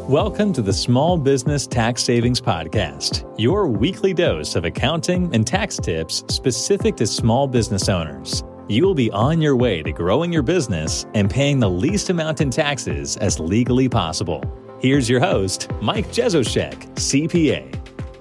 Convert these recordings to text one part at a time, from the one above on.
Welcome to the Small Business Tax Savings Podcast, your weekly dose of accounting and tax tips specific to small business owners. You will be on your way to growing your business and paying the least amount in taxes as legally possible. Here's your host, Mike Jezoshek, CPA.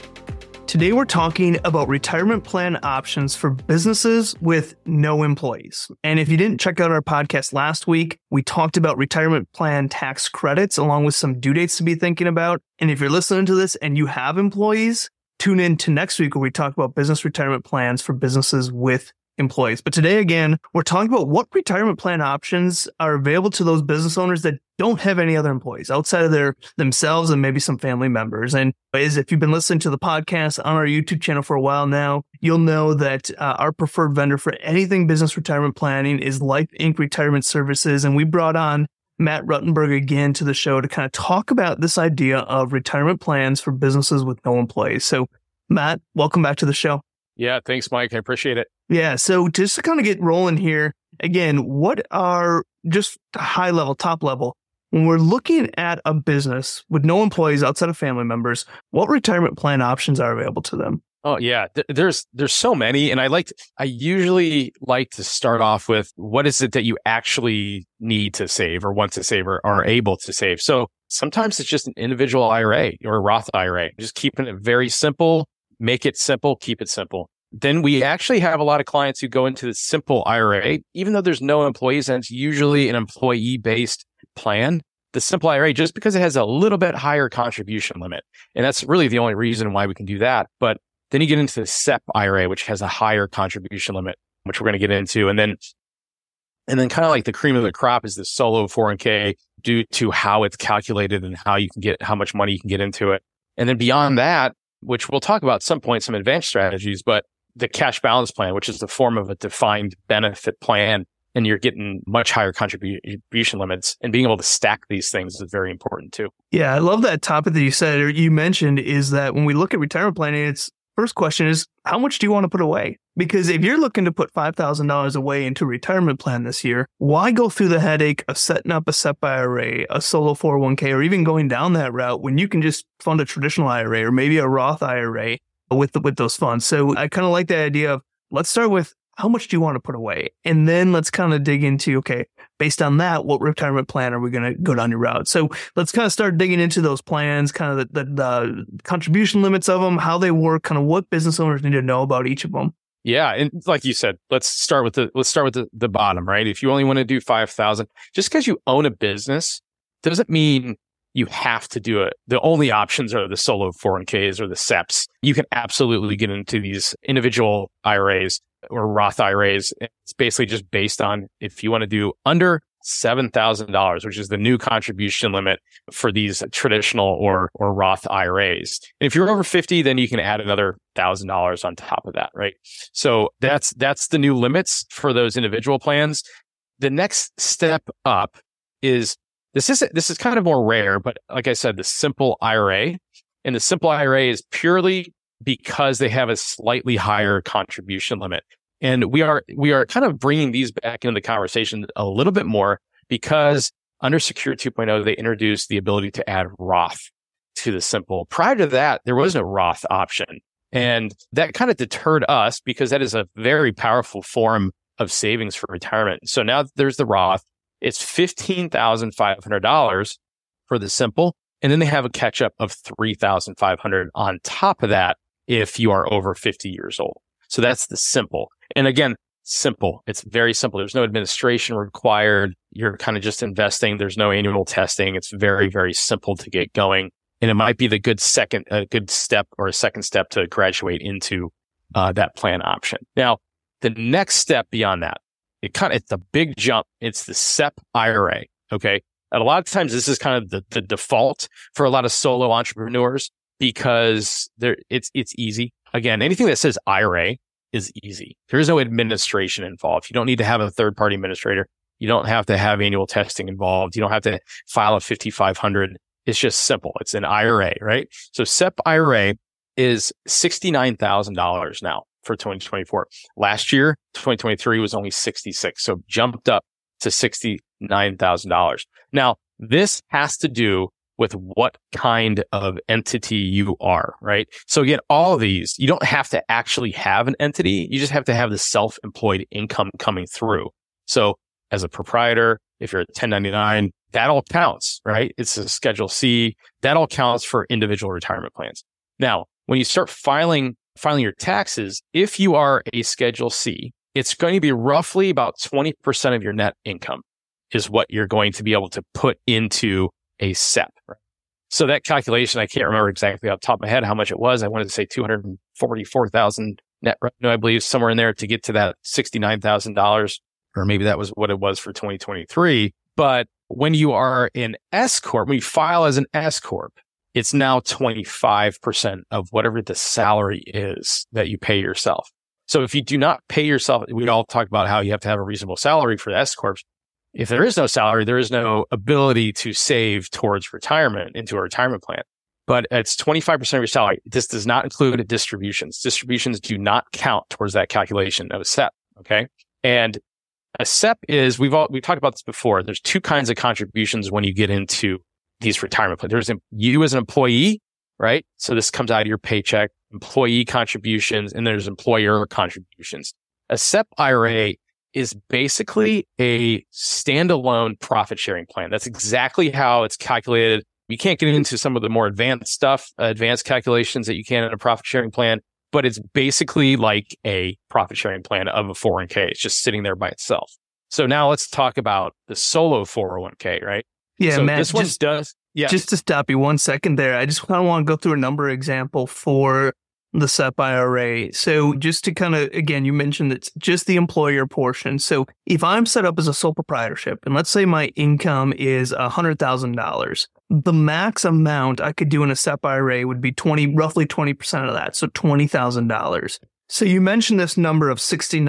Today we're talking about retirement plan options for businesses with no employees. And if you didn't check out our podcast last week, we talked about retirement plan tax credits along with some due dates to be thinking about. And if you're listening to this and you have employees, tune in to next week where we talk about business retirement plans for businesses with employees. But today, again, we're talking about what retirement plan options are available to those business owners that don't have any other employees outside of themselves and maybe some family members. And if you've been listening to the podcast on our YouTube channel for a while now, you'll know that our preferred vendor for anything business retirement planning is Life Inc. Retirement Services. And we brought on Matt Ruttenberg again to the show to kind of talk about this idea of retirement plans for businesses with no employees. So Matt, welcome back to the show. Yeah, thanks, Mike. I appreciate it. Yeah, so just to kind of get rolling here, again, what are just high level, top level, when we're looking at a business with no employees outside of family members, what retirement plan options are available to them? Oh, yeah, there's so many. And I usually like to start off with what is it that you actually need to save or want to save or are able to save. So sometimes it's just an individual IRA or a Roth IRA, just keeping it very simple. Make it simple, keep it simple. Then we actually have a lot of clients who go into the simple IRA, even though there's no employees and it's usually an employee-based plan. The simple IRA, just because it has a little bit higher contribution limit. And that's really the only reason why we can do that. But then you get into the SEP IRA, which has a higher contribution limit, which we're going to get into. And then kind of like the cream of the crop is the solo 401k due to how it's calculated and how much money you can get into it. And then beyond that, which we'll talk about at some point, some advanced strategies, but the cash balance plan, which is the form of a defined benefit plan, and you're getting much higher contribution limits, and being able to stack these things is very important too. Yeah, I love that topic that you said, or you mentioned, is that when we look at retirement planning, its first question is, how much do you want to put away? Because if you're looking to put $5,000 away into a retirement plan this year, why go through the headache of setting up a SEP IRA, a solo 401k, or even going down that route when you can just fund a traditional IRA or maybe a Roth IRA with those funds? So I kind of like the idea of, let's start with how much do you want to put away? And then let's kind of dig into, okay, based on that, what retirement plan are we going to go down your route? So let's kind of start digging into those plans, kind of the contribution limits of them, how they work, kind of what business owners need to know about each of them. Yeah, and like you said, let's start with the bottom, right? If you only want to do 5,000, just because you own a business doesn't mean you have to do it. The only options are the solo 401ks or the SEPs. You can absolutely get into these individual IRAs or Roth IRAs. It's basically just based on if you want to do under $7,000, which is the new contribution limit for these traditional or Roth IRAs. And if you're over 50, then you can add another $1,000 on top of that, right? So that's the new limits for those individual plans. The next step up is this is kind of more rare, but like I said, the simple IRA. And the simple IRA is purely because they have a slightly higher contribution limit. And we are kind of bringing these back into the conversation a little bit more because under Secure 2.0, they introduced the ability to add Roth to the simple. Prior to that, there was no Roth option. And that kind of deterred us because that is a very powerful form of savings for retirement. So now there's the Roth. It's $15,500 for the simple. And then they have a catch up of $3,500 on top of that if you are over 50 years old. So that's the simple. And again, simple. It's very simple. There's no administration required. You're kind of just investing. There's no annual testing. It's very, very simple to get going. And it might be a good step or a second step to graduate into that plan option. Now, the next step beyond that, it's a big jump. It's the SEP IRA. Okay. And a lot of times this is kind of the default for a lot of solo entrepreneurs because it's easy. Again, anything that says IRA is easy. There is no administration involved. You don't need to have a third-party administrator. You don't have to have annual testing involved. You don't have to file a 5500. It's just simple. It's an IRA, right? So SEP IRA is $69,000 now for 2024. Last year, 2023 was only 66. So jumped up to $69,000. Now, this has to do with what kind of entity you are, right? So again, all of these, you don't have to actually have an entity. You just have to have the self-employed income coming through. So as a proprietor, if you're at 1099, that all counts, right? It's a Schedule C. That all counts for individual retirement plans. Now, when you start filing your taxes, if you are a Schedule C, it's going to be roughly about 20% of your net income is what you're going to be able to put into a SEP. Right? So that calculation, I can't remember exactly off the top of my head how much it was. I wanted to say $244,000 net revenue, I believe, somewhere in there to get to that $69,000, or maybe that was what it was for 2023. But when you are an S Corp, when you file as an S Corp, it's now 25% of whatever the salary is that you pay yourself. So if you do not pay yourself, we all talk about how you have to have a reasonable salary for the S Corps. If there is no salary, there is no ability to save towards retirement into a retirement plan. But it's 25% of your salary. This does not include distributions. Distributions do not count towards that calculation of a SEP. Okay. And a SEP is, we've talked about this before. There's two kinds of contributions when you get into these retirement plans. There's you as an employee, right? So this comes out of your paycheck, employee contributions, and there's employer contributions. A SEP IRA is basically a standalone profit sharing plan. That's exactly how it's calculated. You can't get into some of the more advanced stuff, advanced calculations that you can in a profit sharing plan, but it's basically like a profit sharing plan of a 401k. It's just sitting there by itself. So now let's talk about the solo 401k, right? Yeah, so Matt, this one does. Yeah. Just to stop you 1 second there, I just kind of want to go through a number example for the SEP IRA. So just to kind of, again, you mentioned it's just the employer portion. So if I'm set up as a sole proprietorship, and let's say my income is $100,000, the max amount I could do in a SEP IRA would be roughly 20% of that. So $20,000. So you mentioned this number of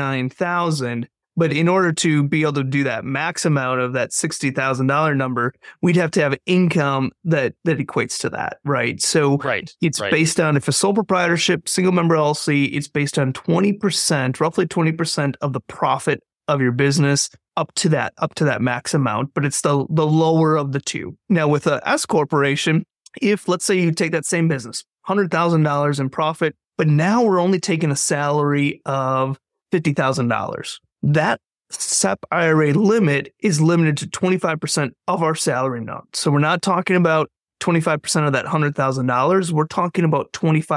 $69,000. But in order to be able to do that max amount of that $60,000 number, we'd have to have income that equates to that, right? So it's based on, if a sole proprietorship, single member LLC, it's based on 20%, roughly 20% of the profit of your business up to that max amount, but it's the lower of the two. Now with a S corporation, if let's say you take that same business, $100,000 in profit, but now we're only taking a salary of $50,000. That SEP IRA limit is limited to 25% of our salary note. So we're not talking about 25% of that $100,000. We're talking about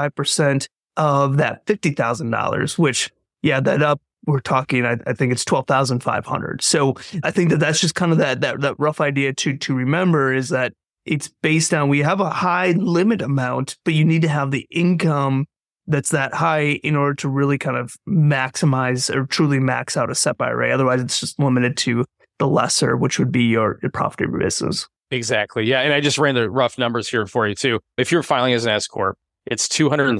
25% of that $50,000, which, that up, we're talking, I think it's $12,500. So I think that's just kind of that rough idea to remember, is that it's based on, we have a high limit amount, but you need to have the income that's that high in order to really kind of maximize or truly max out a SEP IRA. Otherwise, it's just limited to the lesser, which would be your profit of your business. Exactly. Yeah. And I just ran the rough numbers here for you too. If you're filing as an S Corp, it's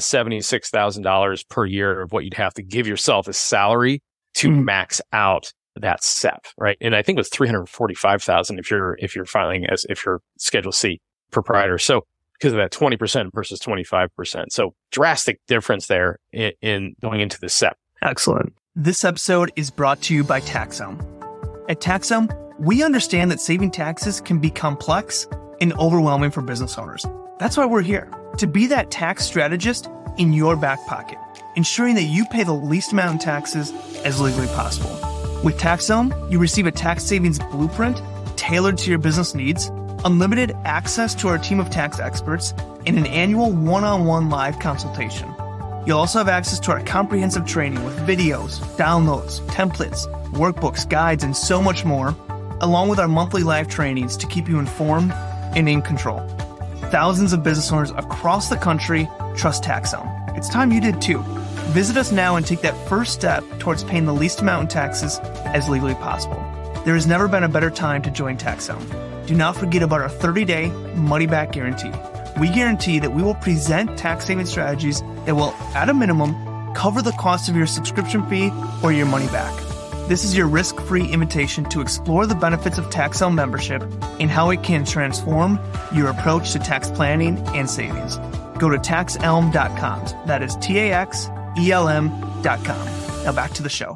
$276,000 per year of what you'd have to give yourself as salary to max out that SEP, right? And I think it was $345,000 if you're filing if you're Schedule C proprietor. So because of that 20% versus 25%. So drastic difference there in going into the SEP. Excellent. This episode is brought to you by Taxome. At Taxome, we understand that saving taxes can be complex and overwhelming for business owners. That's why we're here, to be that tax strategist in your back pocket, ensuring that you pay the least amount in taxes as legally possible. With Taxome, you receive a tax savings blueprint tailored to your business needs, unlimited access to our team of tax experts, and an annual one-on-one live consultation. You'll also have access to our comprehensive training with videos, downloads, templates, workbooks, guides, and so much more, along with our monthly live trainings to keep you informed and in control. Thousands of business owners across the country trust Taxome. It's time you did too. Visit us now and take that first step towards paying the least amount in taxes as legally possible. There has never been a better time to join Taxome. Do not forget about our 30-day money-back guarantee. We guarantee that we will present tax-saving strategies that will, at a minimum, cover the cost of your subscription fee or your money back. This is your risk-free invitation to explore the benefits of Taxome membership and how it can transform your approach to tax planning and savings. Go to taxelm.com. That is TAXELM.com. Now back to the show.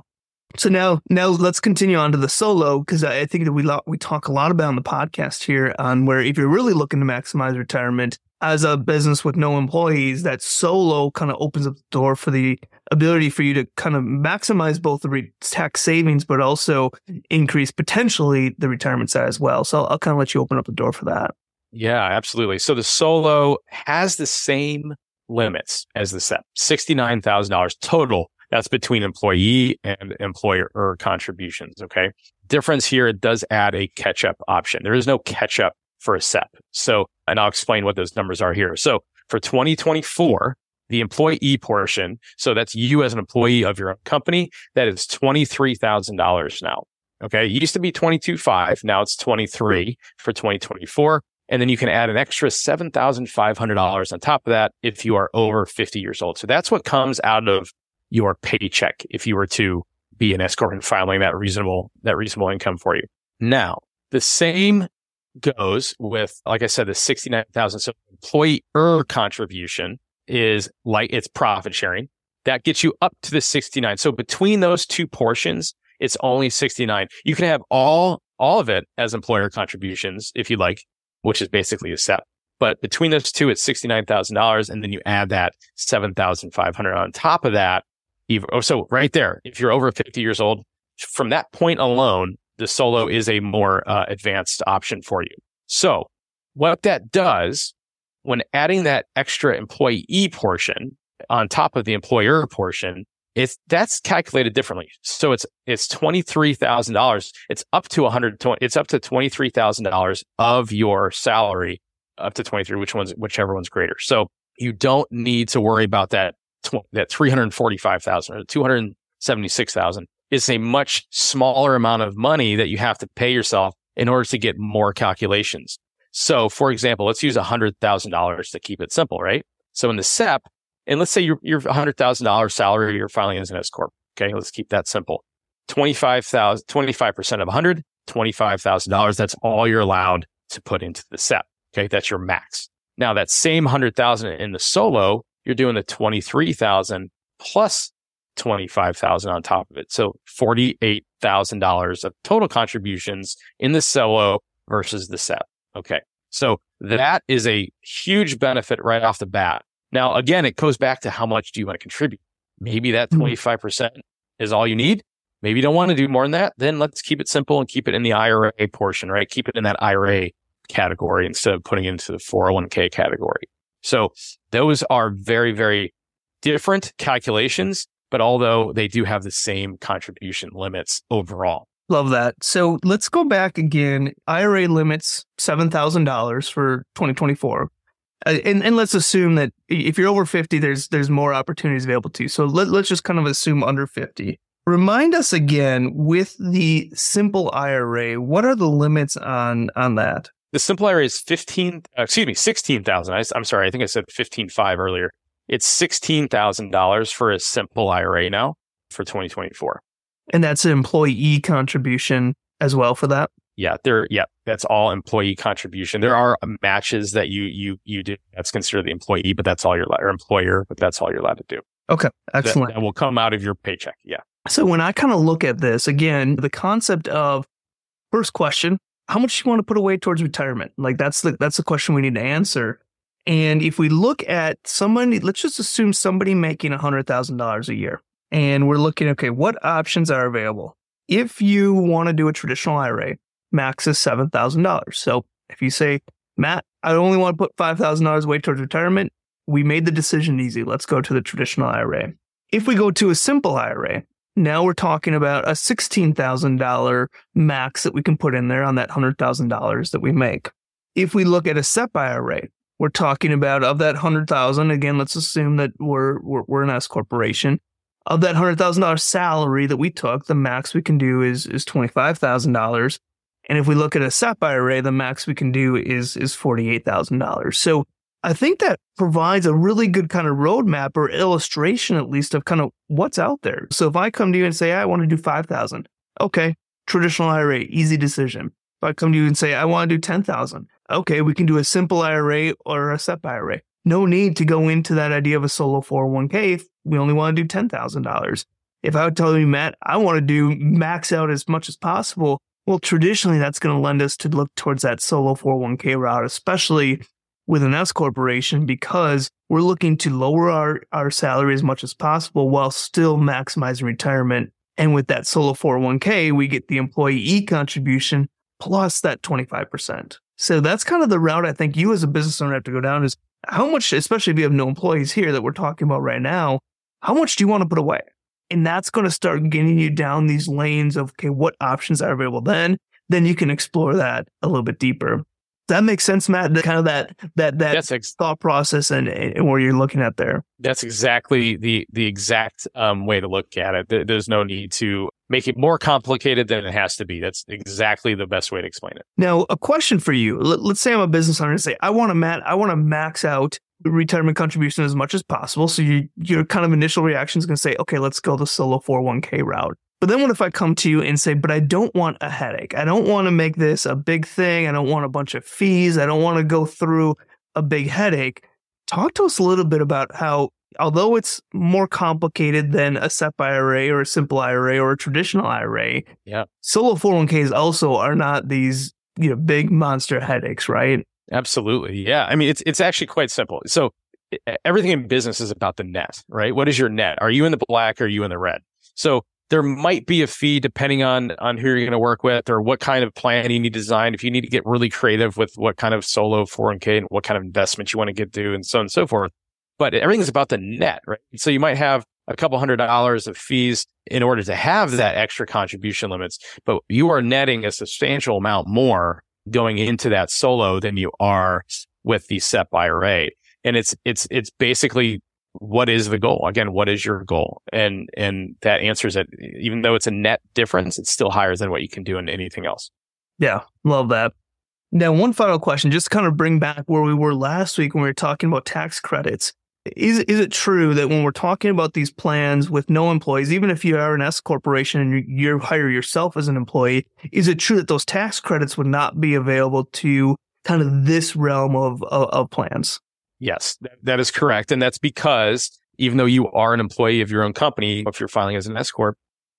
So now let's continue on to the solo, because I think that we talk a lot about on the podcast here on where if you're really looking to maximize retirement as a business with no employees, that solo kind of opens up the door for the ability for you to kind of maximize both the tax savings, but also increase potentially the retirement side as well. So I'll kind of let you open up the door for that. Yeah, absolutely. So the solo has the same limits as the SEP, $69,000 total. That's between employee and employer contributions. Okay. Difference here, it does add a catch-up option. There is no catch-up for a SEP. So, and I'll explain what those numbers are here. So for 2024, the employee portion, so that's you as an employee of your own company, that is $23,000 now. Okay. It used to be $22,500. Now it's $23,000 for 2024. And then you can add an extra $7,500 on top of that if you are over 50 years old. So that's what comes out of your paycheck if you were to be an S corp and filing that reasonable income for you. Now, the same goes with, like I said, the $69,000. So employer contribution is like it's profit sharing. That gets you up to the 69. So between those two portions, it's only 69. You can have all of it as employer contributions if you like, which is basically a SEP. But between those two, it's $69,000. And then you add that $7,500 on top of that. So right there, if you're over 50 years old, from that point alone, the solo is a more advanced option for you. So what that does, when adding that extra employee portion on top of the employer portion, that's calculated differently. So it's $23,000. It's up to $23,000 of your salary, up to 23, whichever one's greater. So you don't need to worry about that $345,000 or $276,000. It's a much smaller amount of money that you have to pay yourself in order to get more calculations. So for example, let's use $100,000 to keep it simple, right? So in the SEP, and let's say your $100,000 salary, you're filing as an S corp. Okay, let's keep that simple. 25% of 100, $25,000. That's all you're allowed to put into the SEP. Okay, that's your max. Now that same 100,000 in the solo, you're doing the 23,000 plus 25,000 on top of it. So $48,000 of total contributions in the solo versus the SEP. Okay. So that is a huge benefit right off the bat. Now, again, it goes back to how much do you want to contribute? Maybe that 25% is all you need. Maybe you don't want to do more than that. Then let's keep it simple and keep it in the IRA portion, right? Keep it in that IRA category instead of putting it into the 401k category. So those are very, very different calculations, but although they do have the same contribution limits overall. Love that. So let's go back again. IRA limits $7,000 for 2024. And let's assume that if you're over 50, there's more opportunities available to you. So let's just kind of assume under 50. Remind us again with the simple IRA, what are the limits on that? The simple IRA is $16,000. I'm sorry. I think I said 15.5 earlier. It's $16,000 for a simple IRA now for 2024. And that's an employee contribution as well for that? Yeah, that's all employee contribution. There are matches that you do. That's considered the employee, but that's all you're allowed, or employer, but that's all you're allowed to do. Okay, excellent. That will come out of your paycheck. Yeah. So when I kind of look at this, again, the concept of first question, how much do you want to put away towards retirement? Like that's the question we need to answer. And if we look at somebody, let's just assume somebody making $100,000 a year. And we're looking, okay, what options are available? If you want to do a traditional IRA, max is $7,000. So if you say, Matt, I only want to put $5,000 away towards retirement, we made the decision easy. Let's go to the traditional IRA. If we go to a simple IRA, now we're talking about a $16,000 max that we can put in there on that $100,000 that we make. If we look at a SEP IRA, we're talking about of that $100,000, again, let's assume that we're an S corporation. Of that $100,000 salary that we took, the max we can do is $25,000. And if we look at a SEP IRA, the max we can do is $48,000. So I think that provides a really good kind of roadmap or illustration, at least, of kind of what's out there. So if I come to you and say, I want to do $5,000, okay, traditional IRA, easy decision. If I come to you and say, I want to do $10,000, okay, we can do a simple IRA or a SEP IRA. No need to go into that idea of a solo 401k if we only want to do $10,000. If I would tell you, Matt, I want to do max out as much as possible, well, traditionally, that's going to lend us to look towards that solo 401k route, especially with an S corporation, because we're looking to lower our salary as much as possible while still maximizing retirement. And with that solo 401k, we get the employee contribution plus that 25%. So that's kind of the route I think you as a business owner have to go down, is how much, especially if you have no employees here that we're talking about right now, how much do you want to put away? And that's going to start getting you down these lanes of, okay, what options are available then? Then you can explore that a little bit deeper. That makes sense, Matt, kind of that thought process and where you're looking at there. That's exactly the exact way to look at it. There's no need to make it more complicated than it has to be. That's exactly the best way to explain it. Now, a question for you. Let's say I'm a business owner and say, I want to max out retirement contribution as much as possible. So your kind of initial reaction is going to say, okay, let's go the solo 401k route. But then what if I come to you and say, but I don't want a headache. I don't want to make this a big thing. I don't want a bunch of fees. I don't want to go through a big headache. Talk to us a little bit about how, although it's more complicated than a SEP IRA or a simple IRA or a traditional IRA, solo 401ks also are not these big monster headaches, right? Absolutely. Yeah. I mean, it's actually quite simple. So everything in business is about the net, right? What is your net? Are you in the black or are you in the red? So there might be a fee depending on who you're going to work with or what kind of plan you need to design. If you need to get really creative with what kind of solo 401k and what kind of investment you want to get to and so on and so forth. But everything's about the net, right? So you might have a couple $100s of fees in order to have that extra contribution limits, but you are netting a substantial amount more going into that solo than you are with the SEP IRA. And it's basically, what is the goal? Again, what is your goal? And that answers it. Even though it's a net difference, it's still higher than what you can do in anything else. Yeah, love that. Now, one final question, just to kind of bring back where we were last week when we were talking about tax credits. Is it true that when we're talking about these plans with no employees, even if you are an S corporation and you hire yourself as an employee, is it true that those tax credits would not be available to kind of this realm of plans? Yes, that is correct. And that's because even though you are an employee of your own company, if you're filing as an S corp,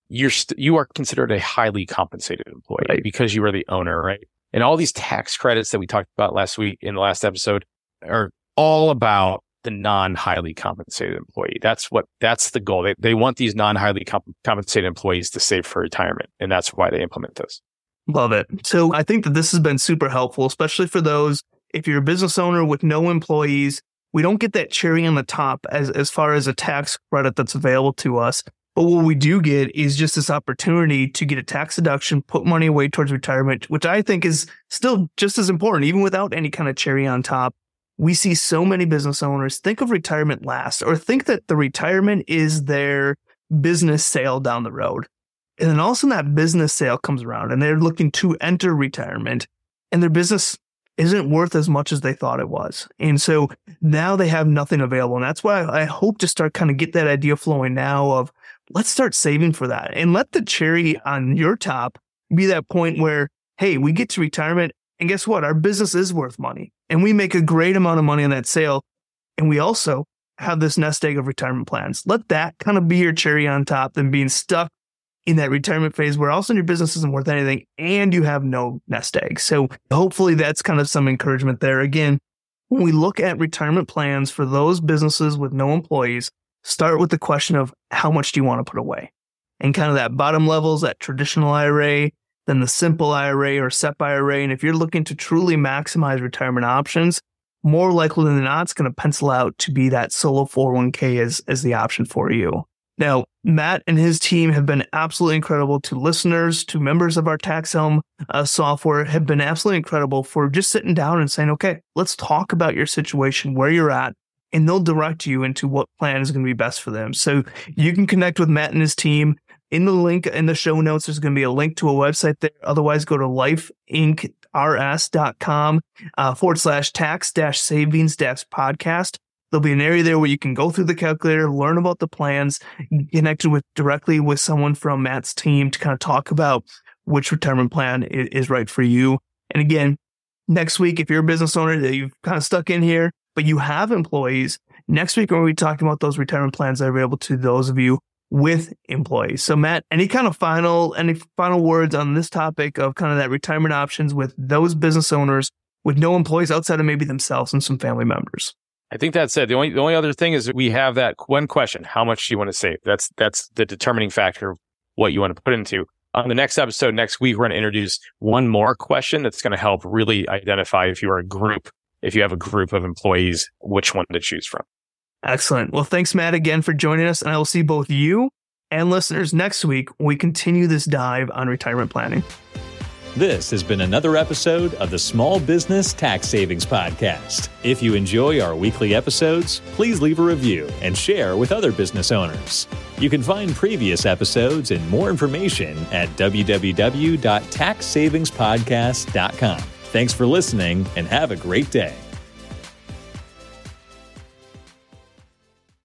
you are considered a highly compensated employee, right? Because you are the owner, right? And all these tax credits that we talked about last week in the last episode are all about the non-highly compensated employee. That's the goal. They want these non-highly compensated employees to save for retirement. And that's why they implement this. Love it. So I think that this has been super helpful, especially for those, if you're a business owner with no employees, we don't get that cherry on the top as far as a tax credit that's available to us. But what we do get is just this opportunity to get a tax deduction, put money away towards retirement, which I think is still just as important, even without any kind of cherry on top. We see so many business owners think of retirement last, or think that the retirement is their business sale down the road. And then all of a sudden that business sale comes around and they're looking to enter retirement and their business isn't worth as much as they thought it was. And so now they have nothing available. And that's why I hope to start kind of get that idea flowing now of let's start saving for that and let the cherry on your top be that point where, hey, we get to retirement and guess what? Our business is worth money and we make a great amount of money on that sale. And we also have this nest egg of retirement plans. Let that kind of be your cherry on top than being stuck in that retirement phase where all of a sudden your business isn't worth anything and you have no nest egg. So hopefully that's kind of some encouragement there. Again, when we look at retirement plans for those businesses with no employees, start with the question of how much do you want to put away? And kind of that bottom level is that traditional IRA, then the simple IRA or SEP IRA. And if you're looking to truly maximize retirement options, more likely than not, it's going to pencil out to be that solo 401k as the option for you. Now, Matt and his team have been absolutely incredible to listeners, to members of our Tax Helm software, have been absolutely incredible for just sitting down and saying, okay, let's talk about your situation, where you're at, and they'll direct you into what plan is going to be best for them. So you can connect with Matt and his team. In the link in the show notes, there's going to be a link to a website there. Otherwise, go to lifeincrs.com /tax-savings-podcast. There'll be an area there where you can go through the calculator, learn about the plans, connect directly with someone from Matt's team to kind of talk about which retirement plan is right for you. And again, next week, if you're a business owner that you've kind of stuck in here, but you have employees, next week we're going to be talking about those retirement plans that are available to those of you with employees. So Matt, any final words on this topic of kind of that retirement options with those business owners with no employees outside of maybe themselves and some family members? I think that's it. The only other thing is that we have that one question: how much do you want to save? That's the determining factor of what you want to put into. On the next episode next week, we're going to introduce one more question that's going to help really identify if you have a group of employees, which one to choose from. Excellent. Well, thanks, Matt, again for joining us. And I will see both you and listeners next week when we continue this dive on retirement planning. This has been another episode of the Small Business Tax Savings Podcast. If you enjoy our weekly episodes, please leave a review and share with other business owners. You can find previous episodes and more information at www.taxsavingspodcast.com. Thanks for listening and have a great day.